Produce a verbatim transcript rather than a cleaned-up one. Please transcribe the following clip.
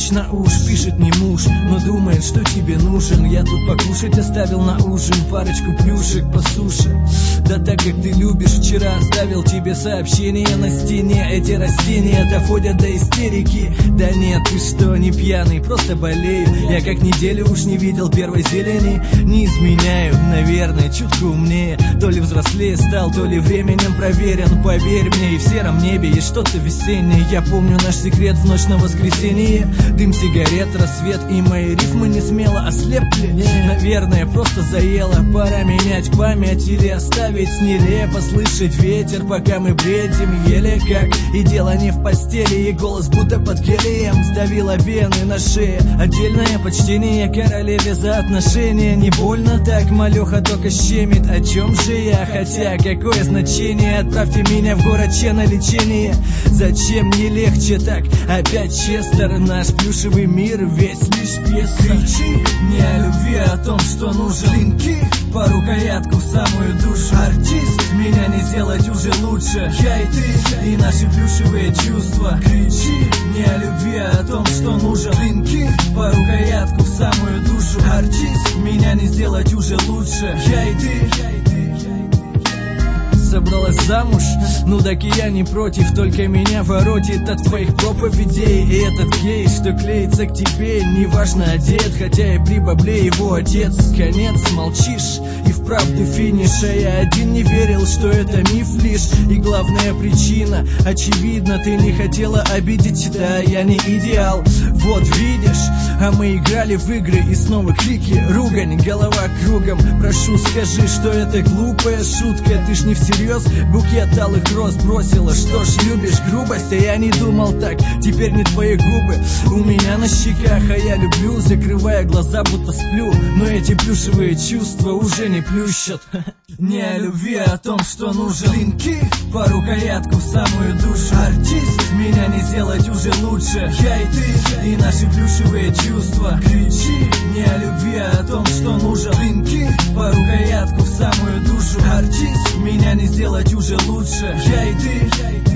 Точно уж пишет не муж, но думает, что тебе нужен. Я тут покушать оставил на ужин парочку плюшек по суше. Да так как ты любишь, вчера оставил тебе сообщение на стене. Эти растения доходят до истерики. Да нет, ты что, не пьяный, просто болею. Я как неделю уж не видел первой зелени. Не изменяю, наверное, чутко умнее. То ли взрослее стал, то ли временем проверен. Поверь мне, и в сером небе есть что-то весеннее. Я помню наш секрет в ночь на воскресенье. Дым сигарет, рассвет и мои рифмы не смело ослепли. Наверное, просто заело. Пора менять память или оставить нелепо слышать ветер, пока мы бредим еле как. И дело не в постели, и голос будто под гелием сдавило вены на шее. Отдельное почтение королеве за отношения. Не больно так, малеха только щемит. О чем же я? Хотя какое значение? Отправьте меня в город Че на лечение. Зачем не легче так? Опять Честер, наш плюшевый мир весь лишь пьеса. Кричи не о любви, а о том, что нужен. Клинки по рукоятку в самую душу. Артист, меня не сделать уже лучше. Я и ты, и наши плюшевые чувства. Кричи не о любви, а о том, что нужен. Клинки по рукоятку в самую душу. Артист, меня не сделать уже лучше. Я и ты, я и ты. Собралась замуж? Ну так и я не против, только меня воротит от твоих проповедей. И этот гей, что клеится к тебе, неважно одет, хотя и при бабле его отец. Конец, молчишь, и вправду финиш. А я один не верил, что это миф лишь. И главная причина, очевидно, ты не хотела обидеть. Да, я не идеал, вот видишь. А мы играли в игры, и снова крики, ругань, голова кругом. Прошу, скажи, что это глупая шутка. Ты ж не всерьез букет алых роз бросила. Что ж, любишь грубость, а я не думал так. Теперь не твои губы у меня на щеках, а я люблю, закрывая глаза, будто сплю. Но эти плюшевые чувства уже не плющат. Не о любви, а о том, что нужен. Клинки по рукоятку в самую душу. Артист, меня не сделать уже лучше. Я и ты, и наши плюшевые чувства. Кричи не о любви, а о том, что нужен. Клинки по рукоятку в самую душу. Артист, меня не сделать уже лучше. Я и ты,